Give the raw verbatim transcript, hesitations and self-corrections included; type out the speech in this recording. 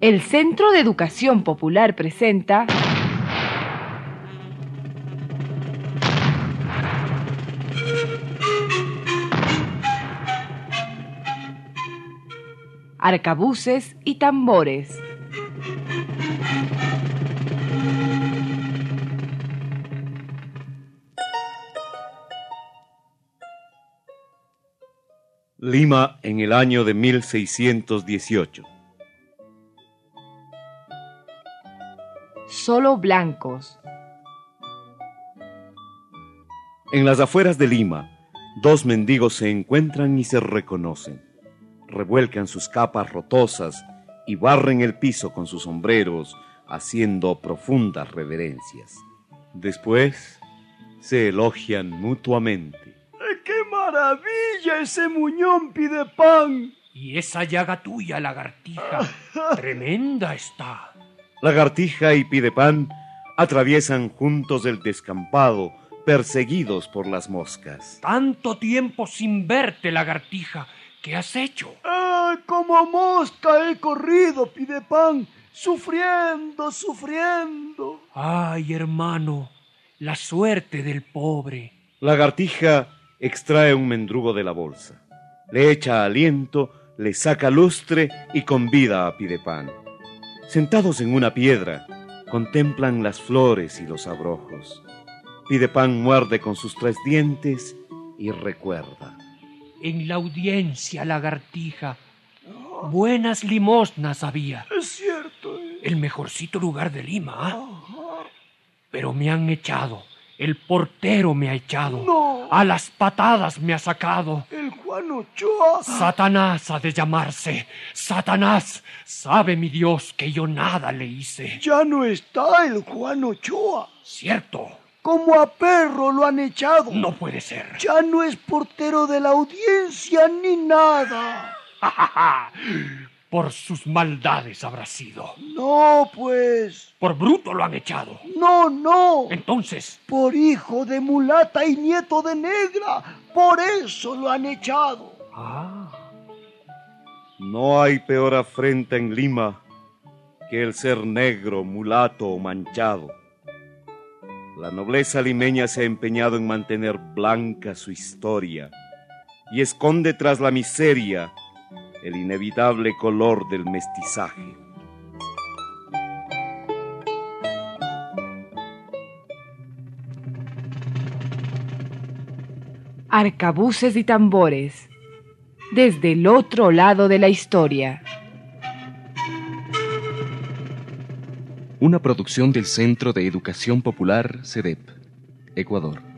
El Centro de Educación Popular presenta Arcabuces y tambores. Lima en el año de mil seiscientos dieciocho. Solo blancos. En las afueras de Lima, dos mendigos se encuentran y se reconocen. Revuelcan sus capas rotosas y barren el piso con sus sombreros, haciendo profundas reverencias. Después, se elogian mutuamente. ¡Qué maravilla ese muñón Pidepán! Y esa llaga tuya, lagartija, tremenda está. Lagartija y Pidepán atraviesan juntos el descampado, perseguidos por las moscas. Tanto tiempo sin verte, lagartija. ¿Qué has hecho? ¡Ah, como mosca he corrido, Pidepán! Sufriendo, sufriendo. Ay, hermano, la suerte del pobre. Lagartija extrae un mendrugo de la bolsa, le echa aliento, le saca lustre y convida a Pidepán. Sentados en una piedra, contemplan las flores y los abrojos. Pidepán muerde con sus tres dientes y recuerda. En la audiencia, lagartija, buenas limosnas había. Es cierto. ¿eh? El mejorcito lugar de Lima, ¿eh? Pero me han echado. El portero me ha echado. No. A las patadas me ha sacado. El Juan Ochoa. Satanás ha de llamarse. Satanás. Sabe mi Dios que yo nada le hice. Ya no está el Juan Ochoa. Cierto. Como a perro lo han echado. No puede ser. Ya no es portero de la audiencia ni nada. Por sus maldades habrá sido. No, pues. Por bruto lo han echado. No, no. Entonces. Por hijo de mulata y nieto de negra. Por eso lo han echado. Ah. No hay peor afrenta en Lima que el ser negro, mulato o manchado. La nobleza limeña se ha empeñado en mantener blanca su historia y esconde tras la miseria el inevitable color del mestizaje. Arcabuces y tambores. Desde el otro lado de la historia. Una producción del Centro de Educación Popular, C E D E P, Ecuador.